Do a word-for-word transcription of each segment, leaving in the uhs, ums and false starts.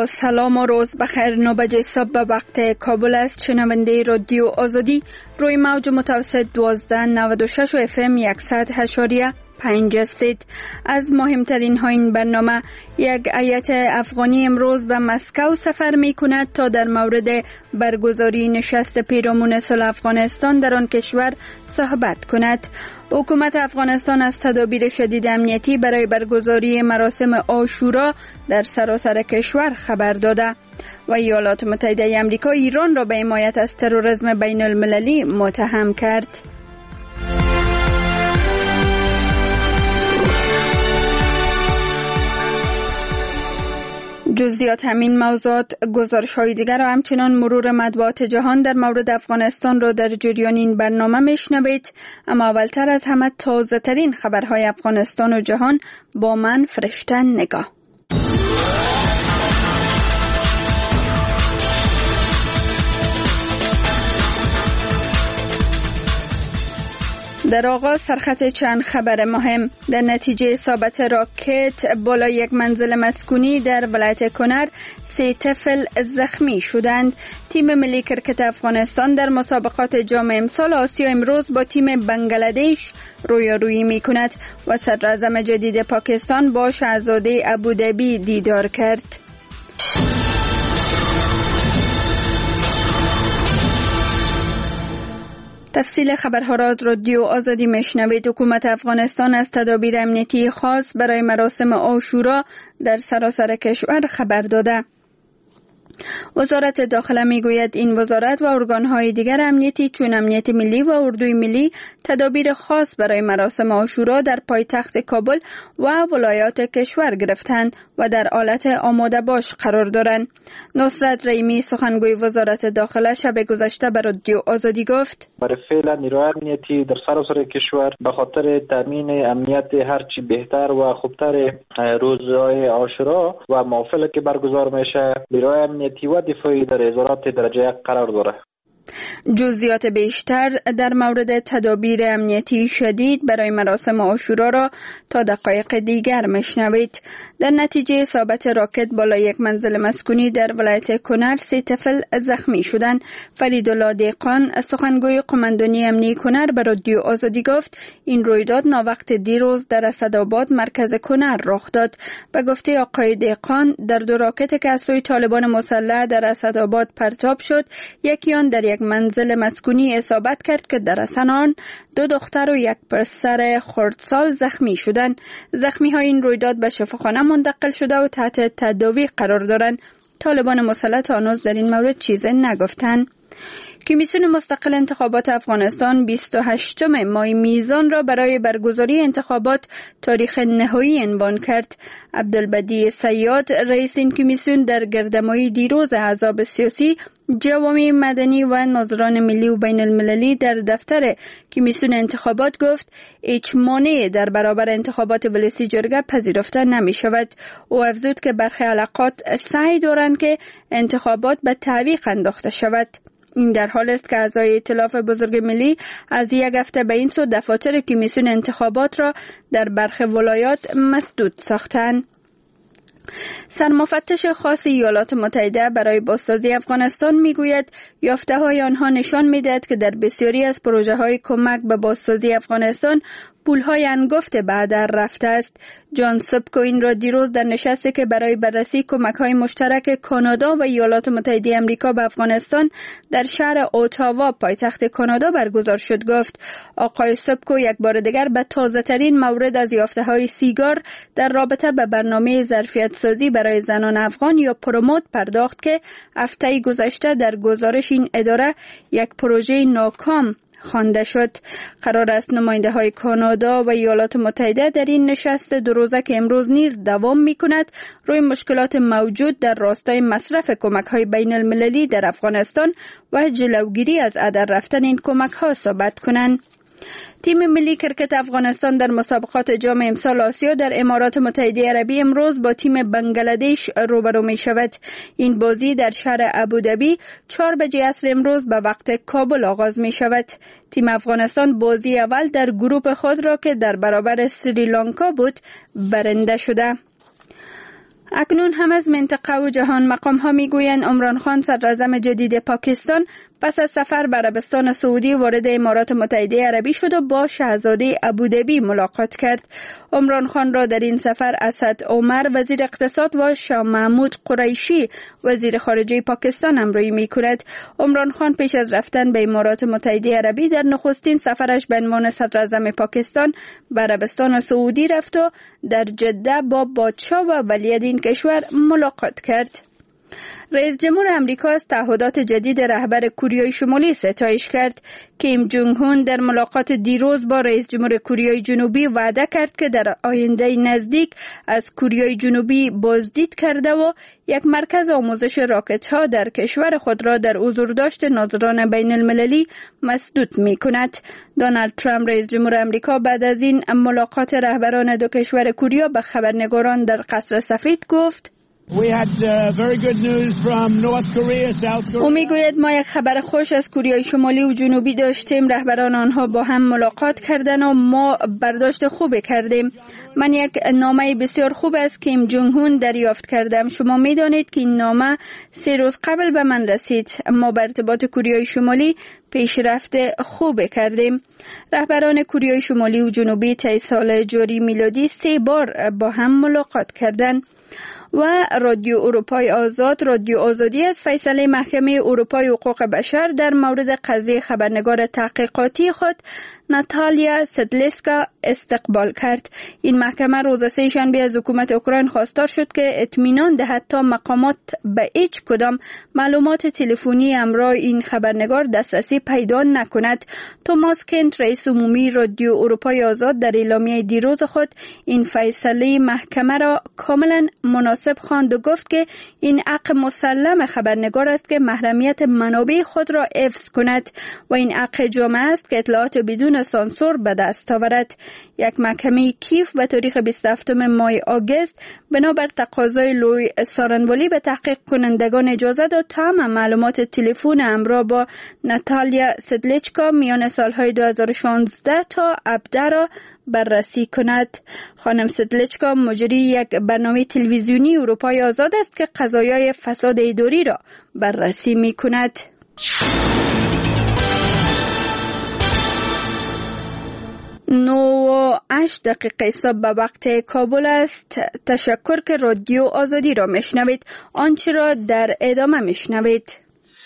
با سلام و روز بخیر. نه بجه صبح به وقت کابل است. شنونده رادیو آزادی روی موج متوسط دوازده نود و شش و اف ام صد اشاریه پنج هستید. از مهمترین ها این برنامه: یک هیئت افغانی امروز به مسکو سفر می کند تا در مورد برگزاری نشست پیرامون صلح افغانستان در آن کشور صحبت کند. حکومت افغانستان از تدابیر شدید امنیتی برای برگزاری مراسم عاشورا در سراسر کشور خبر داده و ایالات متحده آمریکا ایران را به حمایت از تروریسم بین المللی متهم کرد. جزئیات همین موضوعات، گزارش های دیگر و همچنان مرور مطبوعات جهان در مورد افغانستان را در جریان این برنامه میشنوید. اما اولتر از همه تازه ترین خبرهای افغانستان و جهان با من فرشته نگاه. در آغاز سرخط چند خبر مهم. در نتیجه اصابت راکت بالا یک منزل مسکونی در ولایت کنر سه طفل زخمی شدند. تیم ملی کرکت افغانستان در مسابقات جام امسال آسیا امروز با تیم بنگلادش رویارویی می کند و صدراعظم جدید پاکستان با شاهزاده ابوظبی دیدار کرد. تفصیل خبرها را از رادیو آزادی میشنوید. حکومت افغانستان از تدابیر امنیتی خاص برای مراسم عاشورا در سراسر کشور خبر داده. وزارت داخله میگوید این وزارت و ارگانهای دیگر امنیتی چون امنیت ملی و اردوی ملی تدابیر خاص برای مراسم عاشورا در پایتخت کابل و ولایات کشور گرفتند و در حالت آماده باش قرار دارند. نصرت رحیمی سخنگوی وزارت داخله شب گذشته به رادیو آزادی گفت: برای فعلا نیروهای امنیتی در سراسر کشور به خاطر تامین امنیت هرچی بهتر و خوبتر روزهای عاشورا و محافلی که برگزار میشه، نیروهای امنیتی و دفاعی در وزارت درجه یک قرار داره. جزئیات بیشتر در مورد تدابیر امنیتی شدید برای مراسم عاشورا را تا دقایق دیگر میشنوید. در نتیجه اصابت راکت بالا یک منزل مسکونی در ولایت کنر سه طفل زخمی شدند. فریدالله دیقان سخنگوی قماندانی امنی کنر به رادیو آزادی گفت این رویداد ناوقت دیروز در اسدآباد مرکز کنر رخ داد. به گفته آقای دیقان در دو راکت که از سوی طالبان مسلح در اسدآباد پرتاب شد، یکی آن در یک منزل مسکونی اصابت کرد که در اثر آن دو دختر و یک پسر خردسال زخمی شدند. زخمی های این رویداد به شفاخانه منتقل شده و تحت تداوی قرار دارند. طالبان مسلح تا هنوز در این مورد چیزی نگفتند. کمیسیون مستقل انتخابات افغانستان بیست و هشتم ماه میزان را برای برگزاری انتخابات تاریخ نهایی عنوان کرد. عبدالبدیع صیاد رئیس این کمیسیون در گردهمایی دیروز احزاب سیاسی، جوامع مدنی و ناظران ملی و بین المللی در دفتر کمیسیون انتخابات گفت هیچ مانعی در برابر انتخابات ولسی جرگه پذیرفته نمی شود. او افزود که برخی حلقات سعی دارند که انتخابات به تعویق انداخته شود. این در حال است که اعضای ائتلاف بزرگ ملی از یک هفته به این سو دفاتر کمیسیون انتخابات را در برخی ولایات مسدود ساختند. سرمفتش خاص ایالات متحده برای بازسازی افغانستان میگوید یافته های آنها نشان میدهد که در بسیاری از پروژه های کمک به بازسازی افغانستان پولهای انگفت به هدر رفته است. جان سبکو این را دیروز در نشستی که برای بررسی کمک‌های مشترک کانادا و ایالات متحده آمریکا به افغانستان در شهر اتاوا پایتخت کانادا برگزار شد گفت. آقای سبکو یک بار دیگر به تازه‌ترین مورد از یافته‌های سیگار در رابطه به برنامه ظرفیت سازی برای زنان افغان یا پروموت پرداخت که هفته گذشته در گزارش این اداره یک پروژه ناکام خوانده شد. قرار است نماینده های کانادا و ایالات متحده در این نشست دو روزه که امروز نیز دوام می کند روی مشکلات موجود در راستای مصرف کمک های بین المللی در افغانستان و جلوگیری از هدر رفتن این کمک ها صحبت کنند. تیم ملی کرکت افغانستان در مسابقات جام امسال آسیا در امارات متحده عربی امروز با تیم بنگلادش روبرو می شود. این بازی در شهر ابوظبی چهار بجه عصر امروز به وقت کابل آغاز می شود. تیم افغانستان بازی اول در گروپ خود را که در برابر سریلانکا بود برنده شده. اکنون هم از منطقه و جهان مقام ها می گویند عمران خان صدراعظم جدید پاکستان پس از سفر به عربستان سعودی وارد امارات متحده عربی شد و با شاهزاده ابودبی ملاقات کرد. عمران خان را در این سفر اسد عمر وزیر اقتصاد و شاه محمود قریشی وزیر خارجه پاکستان همراهی می کند. عمران خان پیش از رفتن به امارات متحده عربی در نخستین سفرش به عنوان صدراعظم پاکستان به عربستان سعودی رفت و در جده با پادشاه و ولیعهد این کشور ملاقات کرد. رئیس جمهور امریکا از تعهدات جدید رهبر کوریای شمالی ستایش کرد. کیم جونگ هون در ملاقات دیروز با رئیس جمهور کوریای جنوبی وعده کرد که در آینده نزدیک از کوریای جنوبی بازدید کرده و یک مرکز آموزش راکت ها در کشور خود را در حضورداشت ناظران بین المللی مسدود می کند. دونالد ترامپ رئیس جمهور امریکا بعد از این ملاقات رهبران دو کشور کوریا به خبرنگاران در قصر سفید گفت: او میگوید ما یک خبر خوش از کوریای شمالی و جنوبی داشتیم. رهبران آنها با هم ملاقات کردند و ما برداشت خوبی کردیم. من یک نامه بسیار خوب از کیم جونگ هون دریافت کردم. شما میدانید که این نامه سه روز قبل به من رسید. ما به ارتباط کوریای شمالی پیشرفت خوب کردیم. رهبران کوریای شمالی و جنوبی طی سال جاری میلادی سه بار با هم ملاقات کردند. و رادیو اروپای آزاد رادیو آزادی از فیصله محکمه اروپای حقوق بشر در مورد قضیه خبرنگار تحقیقاتی خود ناتالیا سدلیسکا استقبال کرد. این محکمه روز سه شنبه از حکومت اوکراین خواستار شد که اطمینان دهد تا مقامات به هیچ کدام معلومات تلفنی همراه این خبرنگار دسترسی پیدا نکند. توماس کنت رئیس عمومی رادیو اروپای آزاد در اعلامیه دیروز خود این فیصله محکمه را کاملا مناسب خواند و گفت که این حق مسلم خبرنگار است که محرمیت منابع خود را حفظ کند و این حق جامعه است که اطلاعات بدون سانسور به دست آورد. یک محکمه کیف به تاریخ بیست و هفتم ماه آگوست بنابر تقاضای لوی سارنوالی به تحقیق کنندگان اجازه داد تا همه معلومات تلفن همراه با ناتالیا سدلیچکا میان سالهای دو هزار و شانزده تا هفده را بررسی کند. خانم سدلیچکا مجری یک برنامه تلویزیونی اروپای آزاد است که قضایای فساد اداری را بررسی می کند. نو و هشت دقیقه صبح به وقت کابل است. تشکر که رادیو آزادی را میشنوید. آنچه را در ادامه میشنوید.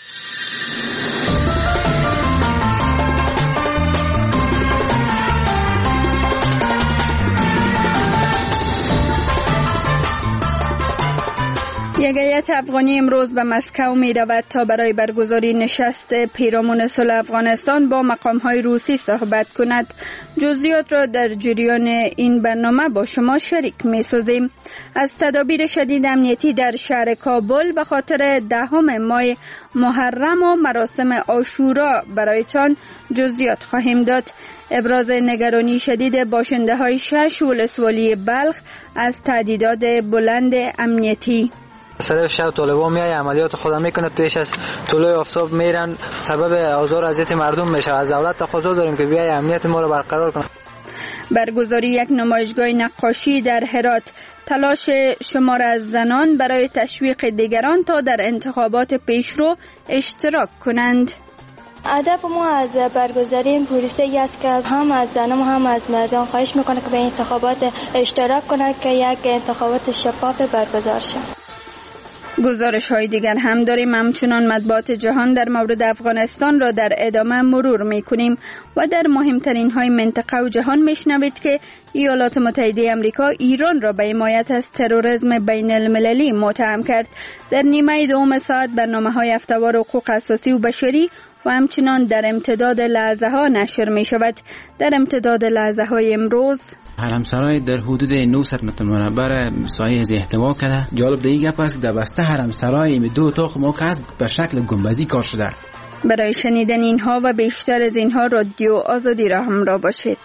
یک هیئت افغانی امروز به مسکو می رود تا برای برگزاری نشست پیرامون صلح افغانستان با مقام‌های روسی صحبت کند. جزئیات را در جریان این برنامه با شما شریک می سازیم. از تدابیر شدید امنیتی در شهر کابل به خاطر دهم ماه محرم و مراسم عاشورا برایتان جزئیات خواهیم داد. ابراز نگرانی شدید باشنده های شش ولسوالی بلخ از تهدیدات بلند امنیتی. صرف شب طالبان میای عملیات خودم میکنه، تویش از طلوع آفتاب میرن، سبب آزار و اذیت مردم میشه. از دولت تقاضا داریم که بیای امنیت ما رو برقرار کنه. برگزاری یک نمایشگاه نقاشی در هرات. تلاش شمار از زنان برای تشویق دیگران تا در انتخابات پیشرو اشتراک کنند. هدف ما از برگزاری این پروسه است که هم از زنان و هم از مردان خواهش میکنه که به انتخابات اشتراک کنند که یک انتخابات شفاف برگزار شد. گزارش های دیگر هم داریم. همچنان مطبوعات جهان در مورد افغانستان را در ادامه مرور می کنیم و در مهمترین های منطقه و جهان می شنوید که ایالات متحده آمریکا ایران را به حمایت از تروریسم بین المللی متهم کرد. در نیمه دوم ساعت برنامه های هفته‌وار حقوق اساسی و بشری و همچنان در امتداد لحظه ها نشر می شود. در امتداد لحظه های امروز حرمسرای در حدود نهصد متر مربع سایه از احتوا کرده. جالب دیگه گپ است که در بسته حرمسرای می دو اتاق موقع است به شکل گنبدی کار شده. برای شنیدن اینها و بیشتر از اینها رادیو آزادی را همراه باشید.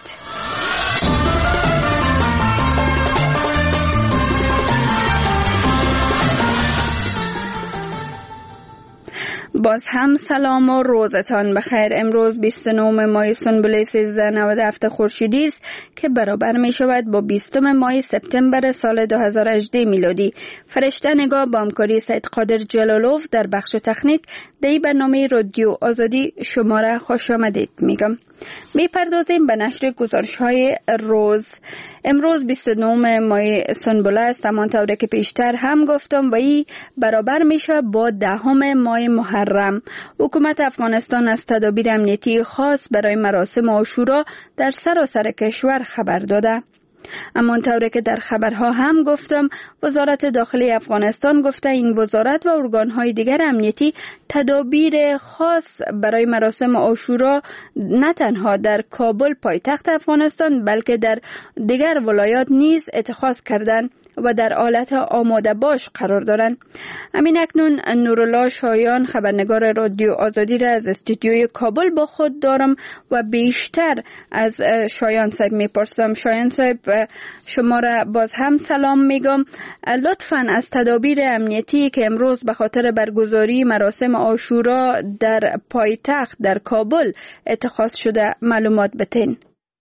باز هم سلام و روزتان بخیر. امروز بیست و نهم ماه سنبل سیزده نود و هفت خورشیدی است که برابر می شود با بیستم ماه سپتامبر سال دو هزار و هجده میلادی. فرشته نگاه با همکاری سید قادر جلالوف در بخش تکنیک در برنامه رادیو آزادی شما را خوش آمدید میگم. می پردازیم به نشر گزارش های روز. امروز بیست و نهم ماه سنبل است، همانطور که پیشتر هم گفتم و این برابر میشه با دهم ماه محرم. حکومت افغانستان از تدابیر امنیتی خاص برای مراسم عاشورا در سراسر کشور خبر داده. همانطور که در خبرها هم گفتم، وزارت داخلی افغانستان گفته این وزارت و ارگانهای دیگر امنیتی تدابیر خاص برای مراسم عاشورا نه تنها در کابل پایتخت افغانستان بلکه در دیگر ولایات نیز اتخاذ کردند و در حالت آماده باش قرار دارند. همین اکنون نورالله شایان خبرنگار رادیو آزادی را از استودیوی کابل با خود دارم و بیشتر از شایان صاحب میپرسم. شایان صاحب شما را باز هم سلام میگم. لطفاً از تدابیر امنیتی که امروز به خاطر برگزاری مراسم عاشورا در پایتخت در کابل اتخاذ شده معلومات بدین.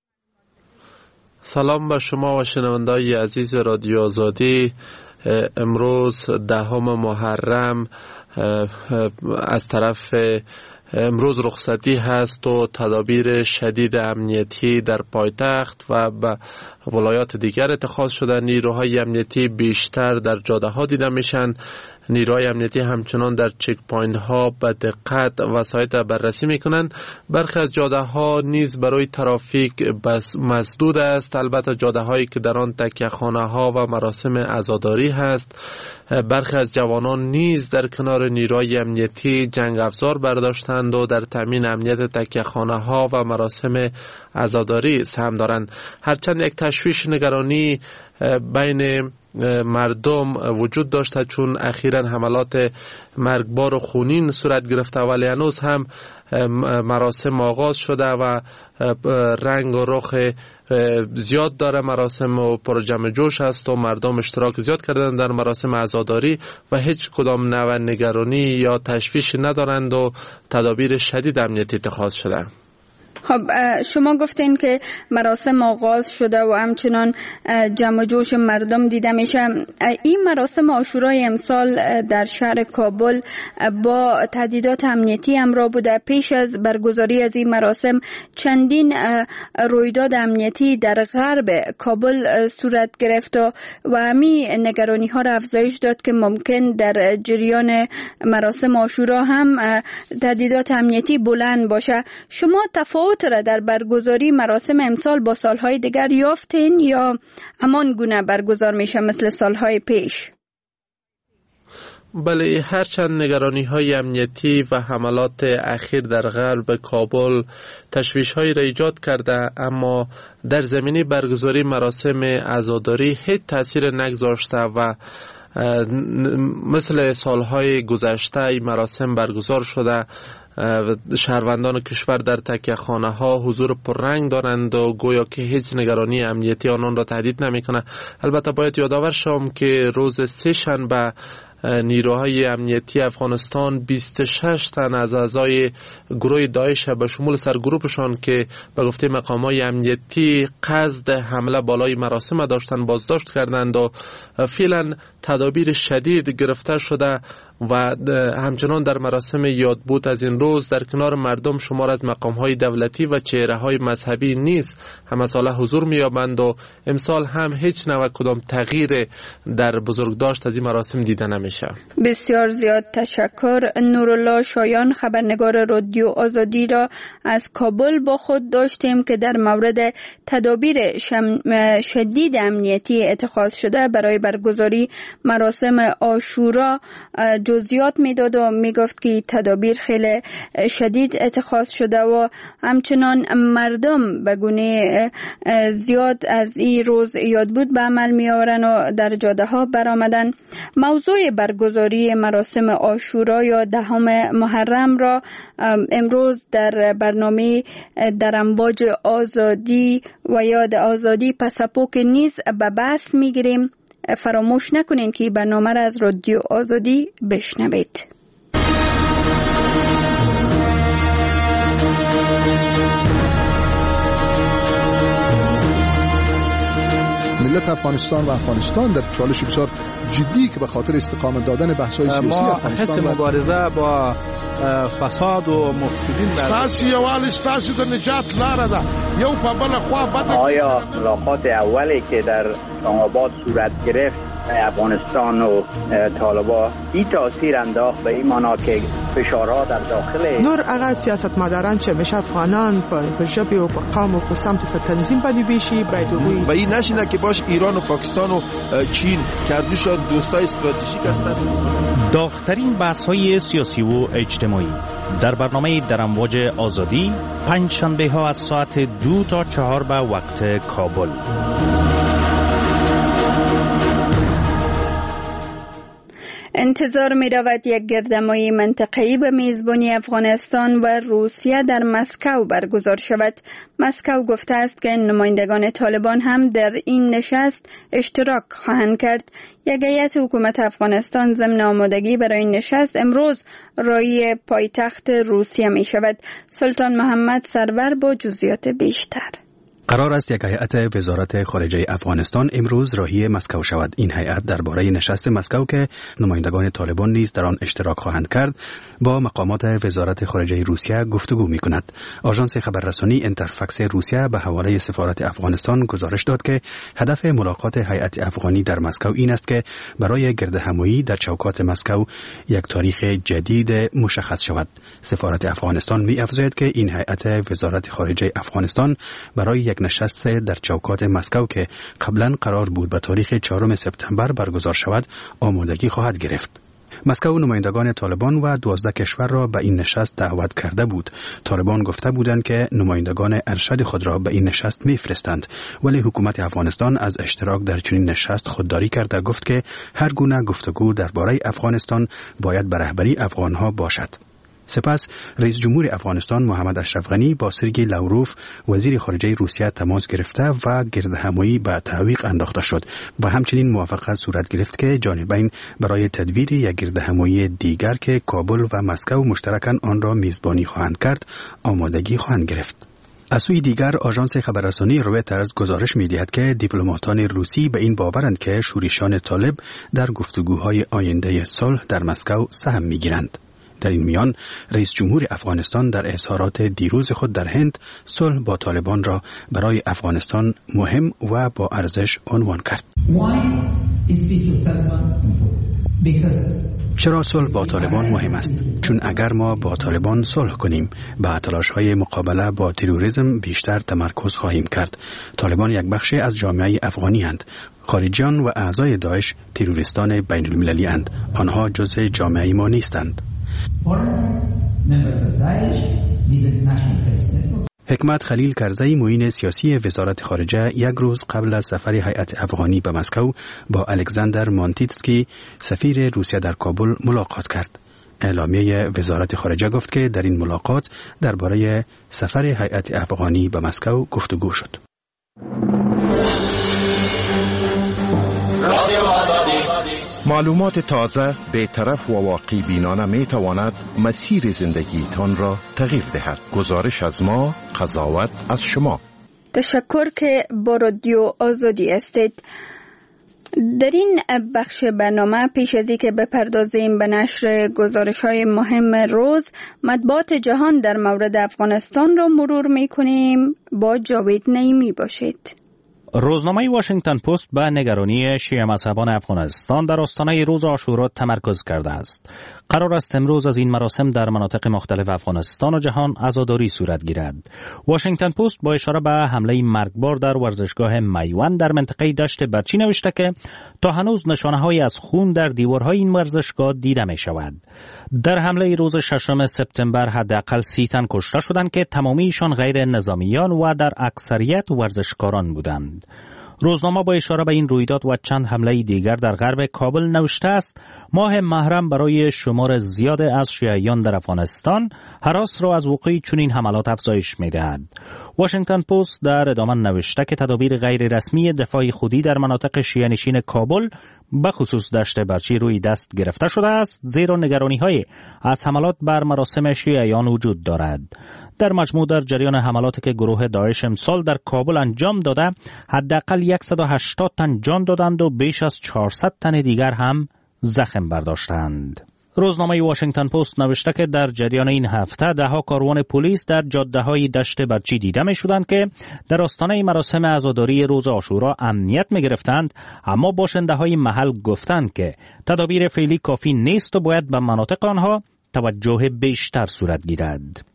سلام به شما و شنونده‌های عزیز رادیو آزادی. امروز دهم محرم از طرف امروز رخصتی هست و تدابیر شدید امنیتی در پایتخت و به ولایات دیگر اتخاذ شده. نیروهای امنیتی بیشتر در جاده ها دیده میشن. نیروهای امنیتی همچنان در چک پوینت ها به دقت وسایط بررسی میکنند. برخی از جاده ها نیز برای ترافیک بس مسدود است. البته جاده هایی که در آن تکیه خانه ها و مراسم عزاداری هست. برخی از جوانان نیز در کنار نیروهای امنیتی جنگ افزار برداشتند و در تامین امنیت تکیه خانه ها و مراسم عزاداری سهم دارند. هرچند یک تشویش نگرانی بین مردم وجود داشته چون اخیراً حملات مرگبار و خونین صورت گرفته، ولی هنوز هم مراسم آغاز شده و رنگ و رخ زیاد داره. مراسم و پر جمع جوش است و مردم اشتراک زیاد کردن در مراسم عزاداری و هیچ کدام نوع نگرانی یا تشویش ندارند و تدابیر شدید امنیتی اتخاذ شده. خب شما گفتین که مراسم آغاز شده و همچنان جمع جوش مردم دیده میشه. این مراسم عاشورای امسال در شهر کابل با تهدیدات امنیتی همراه بوده. پیش از برگزاری از این مراسم چندین رویداد امنیتی در غرب کابل صورت گرفت و همین نگرانی ها را افزایش داد که ممکن در جریان مراسم عاشورا هم تهدیدات امنیتی بلند باشه. شما تفاوت را در برگزاری مراسم امسال با سالهای دیگر یافتین یا همان گونه برگزار میشه مثل سالهای پیش؟ بله، هرچند نگرانی های امنیتی و حملات اخیر در غرب کابل تشویش های را ایجاد کرده، اما در زمینه برگزاری مراسم عزاداری هیچ تاثیر نگذاشته و مثل سالهای گذشته این مراسم برگزار شده. شهروندان کشور در تکیه خانه ها حضور پررنگ دارند و گویا که هیچ نگرانی امنیتی آنان را تهدید نمی کنه. البته باید یادآور شوم که روز سه شنبه نیروهای امنیتی افغانستان بیست و شش تن از اعضای گروه داعش به شمول سرگروپشان که به گفته مقامات امنیتی قصد حمله بالای مراسم داشتن بازداشت کردند و فعلا تدابیر شدید گرفته شده و همچنان در مراسم یادبود از این روز در کنار مردم شمار از مقام‌های دولتی و چهره‌های مذهبی نیز همه ساله حضور می‌یابند و امسال هم هیچ نوع کدام تغییر در بزرگداشت از این مراسم دیده نمیشه. بسیار زیاد تشکر. نورالله شایان خبرنگار رادیو آزادی را از کابل با خود داشتیم که در مورد تدابیر شدید امنیتی اتخاذ شده برای برگزاری مراسم عاشورا جزئیات میداد و میگفت که تدابیر خیلی شدید اتخاذ شده و همچنان مردم به گونه زیاد از این روز یادبود به عمل می آورن و در جاده ها برآمدن. موضوع برگزاری مراسم عاشورا یا دهم محرم را امروز در برنامه در امواج آزادی و یاد آزادی پسپوک نیز به بحث میگیریم. فراموش نکنین که برنامه را از رادیو آزادی بشنوید. ملت افغانستان و افغانستان در چالش بسیار جدی که به خاطر استقامت دادن بحث‌های سیاسی ما حس مبارزه با فساد و مفسدین ستاسو یوال ستاسو د نجات لاره ده یو په بل خوا بد. آیا ملاقات اولی که در اسلام آباد صورت گرفت افغانستان و طالبان این تاثیر انداخت به این معنا که فشارها در داخل نور هغه سیاستمداران چې مشه افغانان په ژبه او په قوم او په سمت په تنظیم باندې بشي باید و این نشینه که باش ایران و پاکستان و چین کردوشان دوستای استراتژیک هستند. داغ‌ترین بحث‌های سیاسی و اجتماعی در برنامه در امواج آزادی پنج شنبه ها از ساعت دو تا چهار به وقت کابل. انتظار می رود یک گردهمایی منطقه‌ای به میزبانی افغانستان و روسیه در مسکو برگزار شود. مسکو گفته است که نمایندگان طالبان هم در این نشست اشتراک خواهند کرد. یک هیئت حکومت افغانستان ضمن آمادگی برای این نشست امروز راهی پایتخت روسیه می شود. سلطان محمد سرور با جزئیات بیشتر. قرار است یک هیئت وزارت خارجه افغانستان امروز راهی مسکو شود. این هیئت درباره نشست مسکو که نمایندگان طالبان نیز در آن اشتراک خواهند کرد با مقامات وزارت خارجه روسیه گفتگو می‌کند. آژانس خبررسانی اینترفکس روسیه به حواله سفارت افغانستان گزارش داد که هدف ملاقات هیئت افغانی در مسکو این است که برای گردهمایی در چوکات مسکو یک تاریخ جدید مشخص شود. سفارت افغانستان می‌افزاید که این هیئت وزارت خارجه افغانستان برای یک نشست در چوکات مسکو که قبلا قرار بود به تاریخ چهارم سپتامبر برگزار شود آمادگی خواهد گرفت. مسکو نمایندگان طالبان و دوازده کشور را به این نشست دعوت کرده بود. طالبان گفته بودند که نمایندگان ارشد خود را به این نشست می‌فرستند، ولی حکومت افغانستان از اشتراک در چنین نشست خودداری کرده گفت که هر گونه گفتگو درباره افغانستان باید به رهبری افغانها باشد. سپس رئیس جمهور افغانستان محمد اشرف غنی با سرگئی لاوروف وزیر خارجه روسیه تماس گرفته و گردهمایی به تعویق انداخته شد و همچنین موافقت صورت گرفت که جانبین برای تدویر یک گردهمایی دیگر که کابل و مسکو مشترکاً آن را میزبانی خواهند کرد آمادگی خواهند گرفت. از سوی دیگر آژانس خبررسانی رویترز گزارش می‌دهد که دیپلماتان روسی به این باورند که شورشیان طالب در گفتگوهای آینده صلح در مسکو سهم می‌گیرند. در این میان رئیس جمهور افغانستان در اظهارات دیروز خود در هند صلح با طالبان را برای افغانستان مهم و با ارزش عنوان کرد. چرا صلح با طالبان مهم است؟ چون اگر ما با طالبان صلح کنیم به تلاش‌های مقابله با تروریسم بیشتر تمرکز خواهیم کرد. طالبان یک بخش از جامعه افغانی اند. خارجیان و اعضای داعش تروریستان بین المللی اند. آنها جزء جامعه ما نیستند. حکمت خلیل کرزی معین سیاسی وزارت خارجه یک روز قبل از سفر هیئت افغانی به مسکو با الکساندر مانتیتسکی سفیر روسیه در کابل ملاقات کرد. اعلامیه وزارت خارجه گفت که در این ملاقات درباره سفر هیئت افغانی به مسکو گفتگو شد. معلومات تازه به طرف و واقع بینانه می تواند مسیر زندگی تان را تغییر دهد. گزارش از ما، قضاوت از شما. تشکر که با رادیو آزادی هستید. در این بخش برنامه پیش از اینکه بپردازیم به نشر گزارش‌های مهم روز، مطبوعات جهان در مورد افغانستان را مرور می‌کنیم. با جاوید نعیمی باشید. روزنامه واشنگتن پست به نگرانی شیعه مذهبان افغانستان در آستانه روز عاشورا تمرکز کرده است. قرار است امروز از این مراسم در مناطق مختلف افغانستان و جهان عزاداری صورت گیرد. واشنگتن پست با اشاره به حمله مرگبار در ورزشگاه میوند در منطقه دشت برچی نوشته که تا هنوز نشانه‌هایی از خون در دیوارهای این ورزشگاه دیده می شود. در حمله روز ششم سپتامبر حداقل سی تن کشته شدند که تمامیشان غیر نظامیان و در اکثریت ورزشکاران بودند. روزنامه با اشاره به این رویداد و چند حمله دیگر در غرب کابل نوشته است ماه محرم برای شمار زیاد از شیعیان در افغانستان هراس را از وقوع چنین حملات افزایش می‌دهد. واشنگتن پست در ادامه نوشته که تدابیر غیر رسمی دفاع خودی در مناطق شیعه نشین کابل به خصوص دشت برچی روی دست گرفته شده است، زیرا نگرانی‌های از حملات بر مراسم شیعیان وجود دارد. در مجموع در جریان حملاتی که گروه داعش امسال در کابل انجام داده حداقل صد و هشتاد تن جان دادند و بیش از چهارصد تن دیگر هم زخم برداشتند. روزنامه واشنگتن پست نوشته که در جریان این هفته ده ها کاروان پلیس در جاده‌های دشت برچی دیده می شدند که در آستانه مراسم عزاداری روز عاشورا امنیت می گرفتند، اما باشنده های محل گفتند که تدابیر فعلی کافی نیست و باید به مناطق آنها توجه بیشتر صورت گیرد.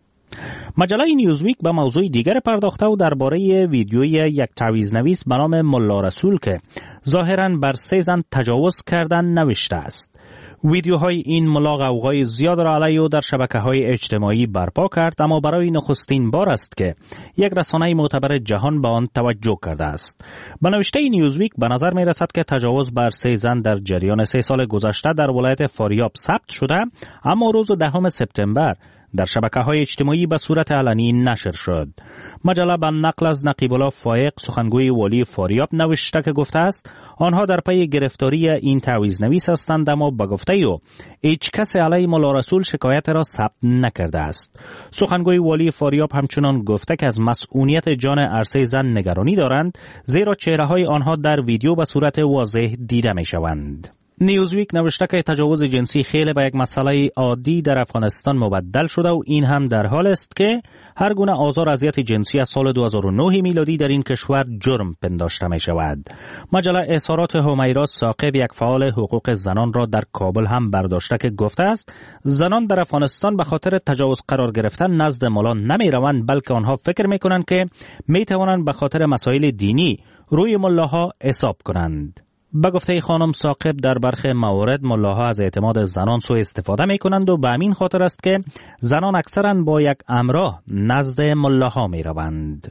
مجله نیوزویک به موضوع دیگر پرداخته و درباره ویدیوی یک تعویض‌نویس به نام ملا رسول که ظاهراً بر سه زن تجاوز کردن نوشته است. ویدیوهای این ملا غوغای زیاد را علیه او در شبکه‌های اجتماعی برپا کرد، اما برای نخستین بار است که یک رسانه معتبر جهان به آن توجه کرده است. به نوشته نیوزویک به نظر می رسد که تجاوز بر سه زن در جریان سه سال گذشته در ولایت فاریاب ثبت شده، اما روز دهم سپتامبر در شبکه‌های اجتماعی به صورت علنی نشر شد. مجله به نقل از نقیب الله فایق سخنگوی والی فاریاب نوشته که گفته است آنها در پی گرفتاری این تعویض‌نویس هستند، اما به گفته او هیچ کس علیه ملا رسول شکایت را ثبت نکرده است. سخنگوی والی فاریاب همچنان گفته که از مسئولیت جان عرصه زن نگرانی دارند، زیرا چهره‌های آنها در ویدیو به صورت واضح دیده می‌شوند. نیوزویک نوشته که تجاوز جنسی خیلی به یک مسئله عادی در افغانستان مبدل شده و این هم در حال است که هر گونه آزار و اذیت جنسی از سال دو هزار و نه میلادی در این کشور جرم پنداشته می شود. مجله اظهارات همیرا ثاقب یک فعال حقوق زنان را در کابل هم برداشته که گفته است زنان در افغانستان به خاطر تجاوز قرار گرفتن نزد مولا نمی روند، بلکه آنها فکر می کنند که می توانند به خاطر مسائل دینی روی ملاها حساب کنند. به گفته خانم ثاقب در برخی موارد ملاها از اعتماد زنان سوء استفاده می کنند و به همین خاطر است که زنان اکثرا با یک امراه نزد ملاها می روند.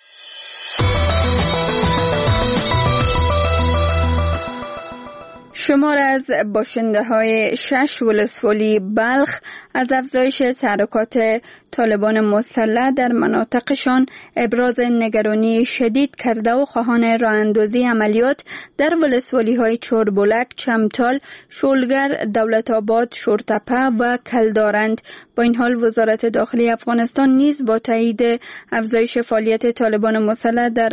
شمار از باشنده های شش ولسوالی بلخ از افزایش تحرکات طالبان مسلح در مناطقشان ابراز نگرانی شدید کرده و خواهان راه اندازی عملیات در ولسوالی های چوربولک، چمتال، شولگر، دولت آباد، شورتپه و کلدارند. با این حال وزارت داخلی افغانستان نیز با تایید افزایش فعالیت طالبان مسلح در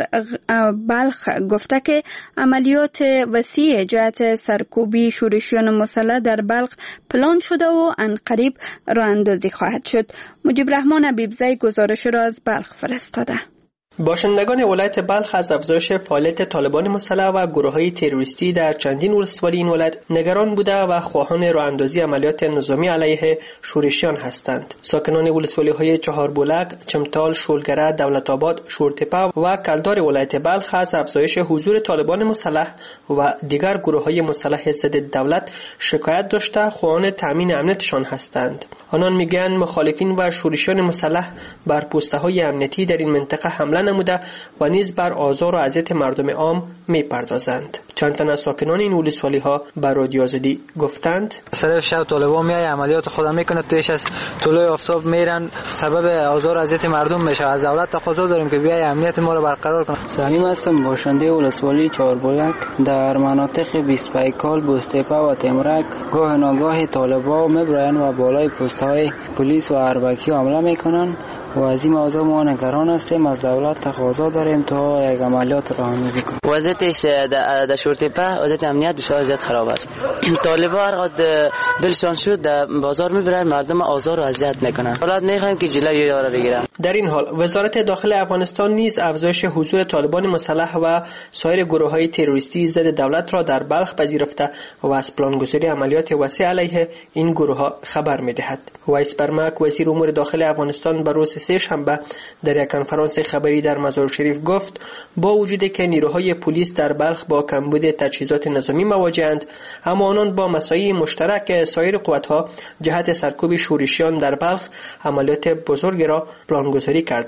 بلخ گفته که عملیات وسیع جهت سرکوبی شورشیان مسلح در بلخ پلان شده و عنقریب راه اندازی خواهد شد. مجیب رحمان حبیبزی گزارش را از بلخ فرستاده. باشندگان ولایت بلخ از افزایش فعالیت طالبان مسلح و گروه‌های تروریستی در چندین ولسوالی این ولایت نگران بوده و خواهان راه‌اندازی عملیات نظامی علیه شورشیان هستند. ساکنان ولسوالی‌های چهاربولک، چمتال، شولگره، دولت آباد، شورتپه و کلدار ولایت بلخ از افزایش حضور طالبان مسلح و دیگر گروه‌های مسلح ضد دولت شکایت داشته خواهان تامین امنیتشان هستند. آنان میگن مخالفین و شورشیان مسلح بر پست‌های امنیتی در این منطقه حمله نموده و نیز بر آزار و اذیت مردم عام میپردازند. چند تن از ساکنان این ولسوالی ها بر رادیو آزادی گفتند صرف شب طالبان میای عملیات خود میکنه، تویش از طلوع آفتاب میرن، سبب آزار و اذیت مردم میشه. از دولت تقاضا داریم که بیای امنیت ما رو برقرار کنه. سلیم هستم، باشنده ولسوالی چهاربولک. در مناطق بیست پیکال، بوستپه و تمرک گاه ناگاه طالبان میبرن و بالای پست‌های پلیس و اربکی حمله میکنن و از این موضوع ما نگران هستیم. از دولت تقاضا داریم تا یک عملیات راهنمایی کنه. وضعیتش در شورتپه وضعیت امنیت بسیار زیاد خراب است. طالبان هر قد دلشان شد در بازار میبرن، مردم آزار و اذیت میکنن. دولت میخوایم که جلوی یارا بگیره. در این حال وزارت داخلی افغانستان نیز افزایش حضور طالبان مسلح و سایر گروه‌های تروریستی ضد دولت را در بلخ پذیرفته و از پلانگذاری عملیات وسیع علیه این گروه‌ها خبر میدهد. وایس برمک وزیر امور داخلی افغانستان به روز سه شنبه در یک کنفرانس خبری در مزار شریف گفت با وجودی که نیروهای پلیس در بلخ با کمبود تجهیزات نظامی مواجه‌اند، اما آنان با مساعی مشترک سایر قوت‌ها جهت سرکوب شورشیان در بلخ عملیات بزرگی را پلانگذاری کردند.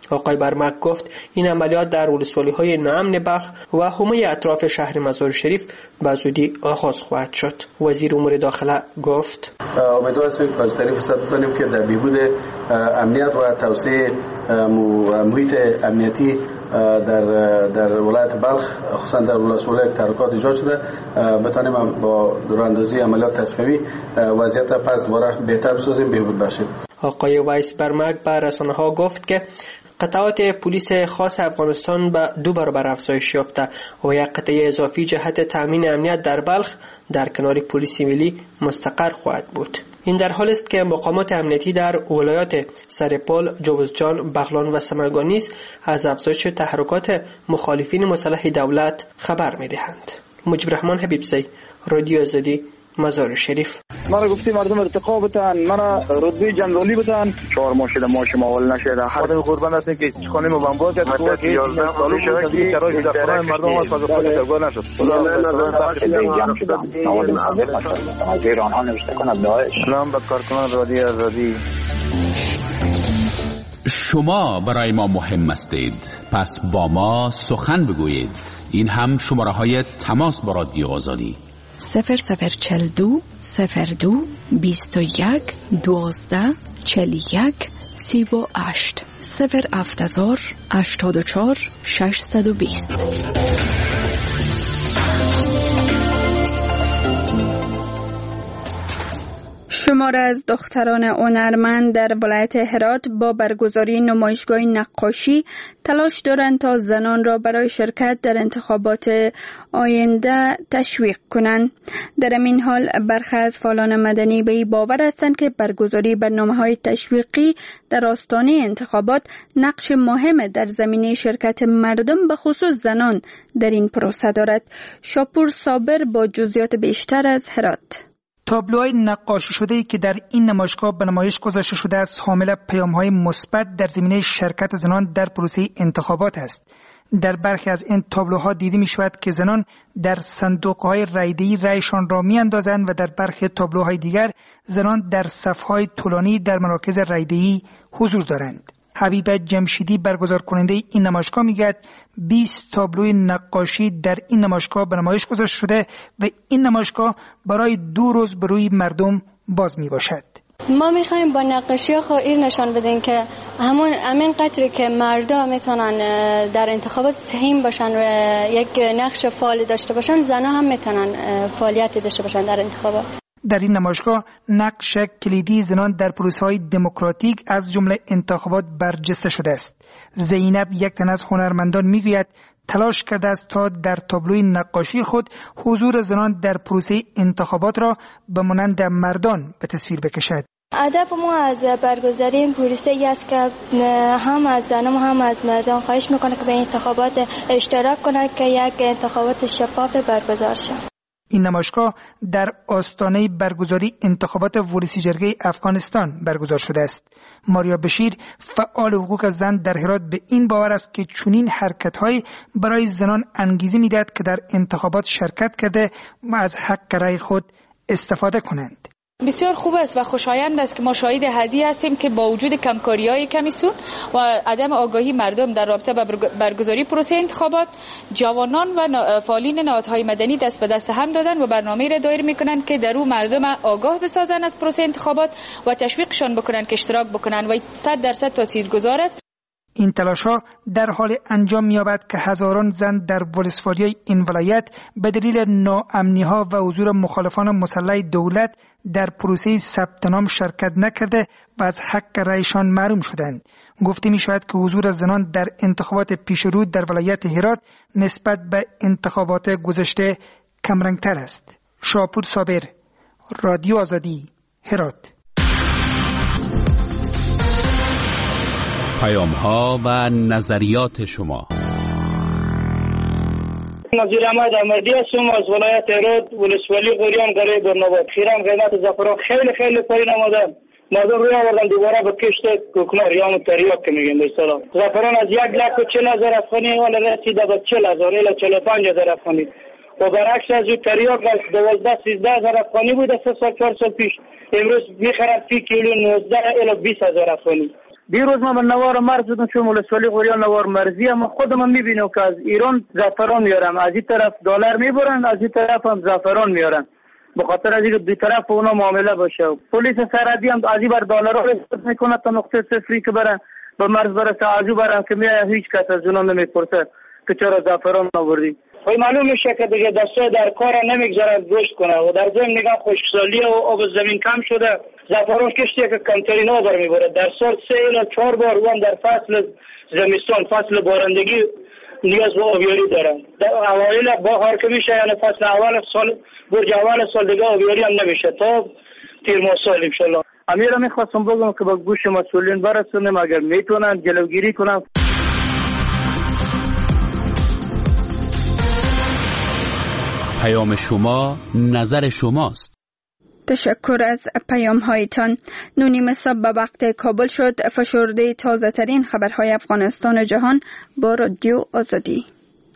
آقای برمک گفت این عملیات در ولسوالی‌های ناامن بلخ و حومه اطراف شهر مزار شریف به زودی آغاز خواهد شد. وزیر امور داخله گفت امیدوار هستیم که از طریق فرصت بتونیم که در بهبود امنیت و توسعه محیط امنیتی در در ولایت بلخ خصوصا در ولسوالی تحرکات ایجاد شده بتونیم با دوراندازی عملیات تصمیمی وضعیت پس دوباره بهتر بسازیم، بهبود بخشیم. آقای وایس برمک به رسانه‌ها گفت که قطعات پلیس خاص افغانستان به دو برابر افزایش یافته و یک قطعه اضافی جهت تامین امنیت در بلخ در کنار پلیس ملی مستقر خواهد بود. این در حالی است که مقامات امنیتی در ولایات سرپال، جوزجان، بغلان و سمنگان از افزایش تحرکات مخالفین مسلح دولت خبر می‌دهند. مجیب رحمان حبیبزی، رادیو آزادی، مزار شریف. من گفتی مردم ارتقا بتن، من رتبه جنرالی بتن، چهار ماه شده ماشم اول نشده. خودم قربان هستم که خانه ما بمبار کرد تو که یازده سال شده که شرایط در خانه مردم از خود ترگاه نشد. خدا از ایران ها نوشته کنه داعش. سلام به کارکنان رادیو آزادی. شما برای ما مهم هستید، پس با ما سخن بگویید. این هم شماره های تماس با رادیو آزادی: صفر صفر چل دو صفر دو بیست و یک دوازده چل یک سی و هشت صفر هفت هزار هشتاد و چهار ششصد و بیست. شمار از دختران هنرمند در ولایت هرات با برگزاری نمایشگاه نقاشی تلاش دارند تا زنان را برای شرکت در انتخابات آینده تشویق کنند. در این حال برخی از فعالان مدنی به این باور هستند که برگزاری برنامه‌های تشویقی در آستانه انتخابات نقش مهم در زمینه شرکت مردم به خصوص زنان در این پروسه دارد. شاپور صابر با جزئیات بیشتر از هرات. تابلوهای نقاشی شده‌ای که در این نمایشگاه به نمایش گذاشته شده است حامل پیام‌های مثبت در زمینه شرکت زنان در پروسه انتخابات است. در برخی از این تابلوها دیده می‌شود که زنان در صندوق‌های رایده‌ای رایشان را می‌اندازند و در برخی تابلوهای دیگر زنان در صف‌های طولانی در مراکز رایده‌ای حضور دارند. حبیبه جمشیدی برگزار کننده این نمایشگاه میگوید بیست تابلوی نقاشی در این نمایشگاه به نمایش گذاشته شده و این نمایشگاه برای دو روز به روی مردم باز می باشد. ما میخوایم با نقاشی ها این نشان بدیم که همون همین قطری که مردم میتونن در انتخابات سهم باشن و یک نقش فعال داشته باشن، زنها هم میتونن فعالیت داشته باشن در انتخابات. در این نمایشگاه نقش کلیدی زنان در پروسه‌های دموکراتیک از جمله انتخابات برجسته شده است. زینب، یک تن از هنرمندان، میگوید تلاش کرده است تا در تابلوی نقاشی خود حضور زنان در پروسه انتخابات را به مانند مردان به تصویر بکشد. هدف ما از برگزاری این پروسه است که هم از زنان هم از مردان خواهش میکنه که به انتخابات اشتراک کنند که یک انتخابات شفاف برگزار شود. این نمایشگاه در آستانه برگزاری انتخابات ورسی جرگه افغانستان برگزار شده است. ماریا بشیر، فعال حقوق زن در هرات، به این باور است که چنین حرکت‌های برای زنان انگیزه می‌دهد که در انتخابات شرکت کرده و از حق رأی خود استفاده کنند. بسیار خوب است و خوشایند است که ما شاهد هذیه هستیم که با وجود کمکاری‌های کمیسیون و عدم آگاهی مردم در رابطه با برگزاری پروسه انتخابات، جوانان و فعالین نهادهای مدنی دست به دست هم دادن و برنامه‌ای را دایر می‌کنند که در او مردم آگاه بسازند از پروسه انتخابات و تشویقشان بکنند که اشتراک بکنند و صد درصد تاثیرگذار است. این تلاش‌ها در حال انجام می‌یابد که هزاران زن در ولسوالی این ولایت به دلیل ناامنی‌ها و حضور مخالفان مسلح دولت در پروسه ثبت نام شرکت نکرده و از حق رأیشان محروم شدند. گفته می‌شود که حضور زنان در انتخابات پیشرو در ولایت هرات نسبت به انتخابات گذشته کمرنگ‌تر است. شاپور صابر، رادیو آزادی، هرات. پیام ها و نظریات شما. نظیر احمد احمدی هستم از ولایت هرات، ولسوالی قریان قریه برناباد. خیرم قیمت زعفران خیلی خیلی پایین آمدن. مردم روی آوردن دوباره به کشت کوکنار یا تریاک که میگن به اصطلاح. زعفران از یک لک و چهل هزار افغانی ولی رسیده به چهل هزار الی چهل و پنج هزار افغانی. و برعکس از او تریاک از دوازده سیزده هزار افغانی بود سه سال چهار سال پیش. امروز میخرن فی کیلو نوزده الی بیست هزار افغانی. دیروز ما به نوار مرز بودم چون ولسوالی غوریان نوار مرزی، اما خودم میبینم که از ایران زعفران میارم، از این طرف دلار میبرن، از این طرف هم زعفران میارن، به خاطر از اینکه دو طرف اونا معامله باشه. پلیس سرحدی هم از این بر دلار رو استفاده میکنه تا نقطه صفری که برن به مرز برسه، از اون برن که میای هیچ کس از اونا نمیپرسه که چرا زعفران آوردی. خب معلوم میشه که دیگه دسته در کار نمیگذاره رشد کنه و در ضمن نگاه خشکسالی و آب زمین کم شده، زعفران کشتی که کمترین آب میبره، در سال سه الی چهار بار و در فصل زمستان فصل بارندگی نیاز به آبیاری دارن. در اوایل بهار که میشه یعنی فصل اول سال برج اول سال دیگه آبیاری هم نمیشه تا تیر ماه سال ان شاء الله. امیرا میخواستم بگم که با گوش مسئولین برسونیم اگر میتونن جلوگیری کنن. پیام شما نظر شماست. تشکر از پیام هایتان. نونیم صبح به وقت کابل شد. فشرده تازه ترین خبرهای افغانستان و جهان با رادیو آزادی.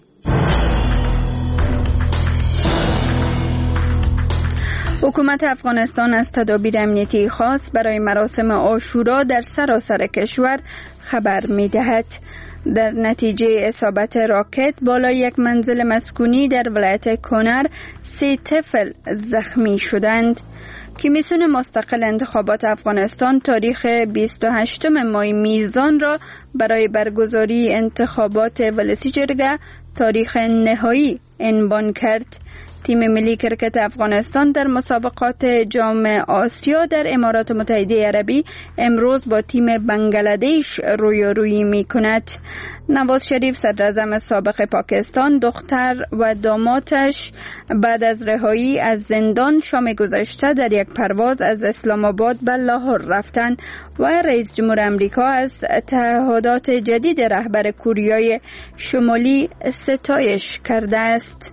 حکومت افغانستان از تدابیر امنیتی خاص برای مراسم عاشورا در سراسر کشور خبر می دهد. در نتیجه اصابت راکت بالای یک منزل مسکونی در ولایت کنر سه طفل زخمی شدند. کمیسیون مستقل انتخابات افغانستان تاریخ بیست و هشتم ماه میزان را برای برگزاری انتخابات ولسی جرگه تاریخ نهایی عنوان کرد. تیم ملی کرکت افغانستان در مسابقات جام آسیا در امارات متحده عربی امروز با تیم بنگلادش رویارویی می کند. نواز شریف صدراعظم سابق پاکستان، دختر و دامادش بعد از رهایی از زندان شام گذشته در یک پرواز از اسلام آباد به لاهور رفتند و رئیس جمهور امریکا از تعهدات جدید رهبر کوریای شمالی ستایش کرده است.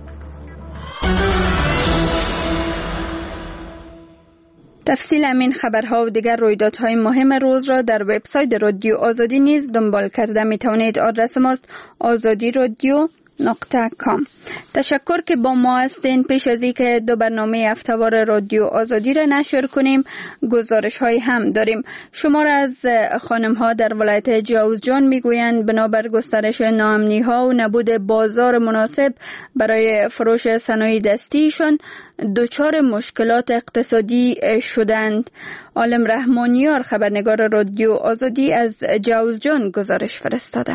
تفصیل همین خبرها و دیگر رویدادهای مهم روز را در وبسایت رادیو آزادی نیز دنبال کرده می توانید. آدرس ماست آزادی رادیو نقطه کام. تشکر که با ما هستین. پیش از اینکه دو برنامه هفته‌وار رادیو آزادی را نشر کنیم گزارش های هم داریم. شمار از خانم ها در ولایت جوزجان میگویند بنابر گسترش ناامنی ها و نبود بازار مناسب برای فروش صنایع دستیشان دچار مشکلات اقتصادی شدند. عالم رحمانیار خبرنگار رادیو آزادی از جوزجان گزارش فرستاده.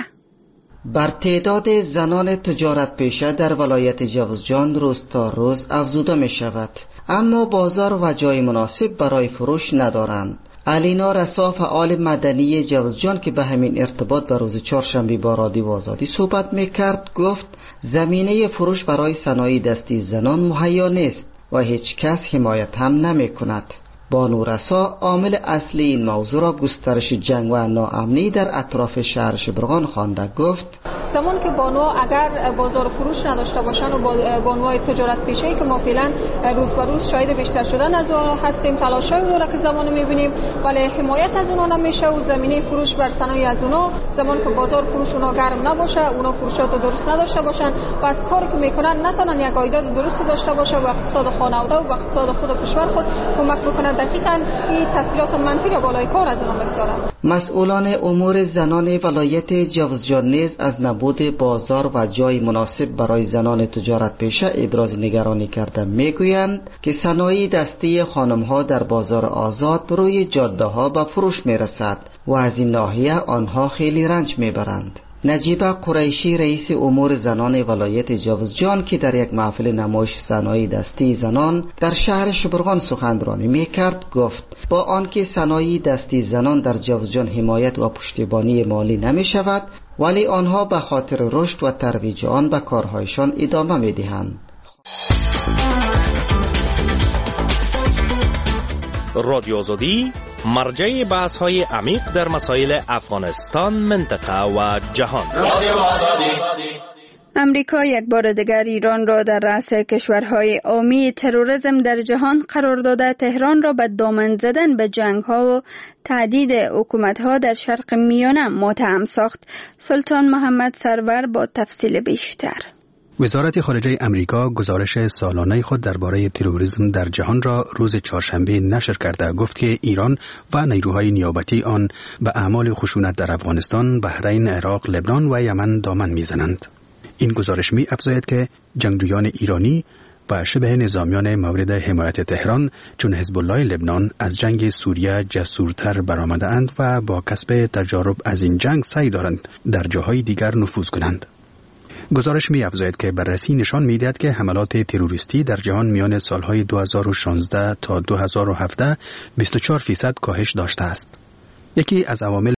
بر تعداد زنان تجارت پیشه در ولایت جوزجان روز تا روز افزوده می شود، اما بازار و جای مناسب برای فروش ندارند. علینا رسا فعال مدنی جوزجان که به همین ارتباط به روز چهارشنبه با رادیو آزادی صحبت می کرد گفت زمینه فروش برای صنایع دستی زنان مهیا نیست و هیچ کس حمایت هم نمی کند. بانو رسا عامل اصلی این موضوع را گسترش جنگ و ناامنی در اطراف شهر شبرغان خوانده گفت زمان که بانوها اگر بازار فروش نداشته باشند و بانوهای تجارت پیشه‌ای که ما فعلا روز به روز شاهد بیشتر شدن از اونها هستیم، تلاشای اونها را که زمان می‌بینیم ولی حمایت از اونها نمیشه و زمینه فروش بر صنایع از اونها زمان که بازار فروش اونها گرم نباشه، اونها فروشات درست نداشته باشن و از کاری که میکنن نتونن یک عایدات درست داشته باشه و اقتصاد خانواده و اقتصاد خود کشور خود کمک بکنه، دقیقاً این تاثیرات منفی را بالای کار از اونها بگذاره. مسئولان امور زنان ولایت جوزجان نیز از نبود بازار و جای مناسب برای زنان تجارت پیشه ابراز نگرانی کرده میگویند که صنایع دستی خانم‌ها در بازار آزاد روی جاده‌ها به فروش میرسد و از این ناحیه آنها خیلی رنج میبرند. نجیبه قریشی رئیس امور زنان ولایت جوزجان که در یک محفل نمایش صنایع دستی زنان در شهر شبرغان سخنرانی میکرد گفت با آنکه صنایع دستی زنان در جوزجان حمایت و پشتیبانی مالی نمی شود ولی آنها به خاطر رشد و ترویج آن به کارهایشان ادامه میدهند. رادیو آزادی مرجع بحث های عمیق در مسائل افغانستان، منطقه و جهان. امریکا یک بار دیگر ایران را در رأس کشورهای حامی تروریسم در جهان قرار داده تهران را به دامن زدن به جنگ ها و تهدید حکومت ها در شرق میانه متهم ساخت. سلطان محمد سرور با تفصیل بیشتر. وزارت خارجه امریکا گزارش سالانه خود درباره تروریسم در جهان را روز چهارشنبه نشر کرده گفت که ایران و نیروهای نیابتی آن به اعمال خشونت در افغانستان، بحرین، عراق، لبنان و یمن دامن میزنند. این گزارش می افزاید که جنگجویان ایرانی و شبه نظامیان مورد حمایت تهران چون حزب الله لبنان از جنگ سوریه جسورتر برآمده‌اند و با کسب تجارب از این جنگ سعی دارند در جاهای دیگر نفوذ کنند. گزارش می افزاید که بررسی نشان می دهد که حملات تروریستی در جهان میان سالهای دو هزار و شانزده تا دو هزار و هفده بیست و چهار فیصد کاهش داشته است. یکی از عوامل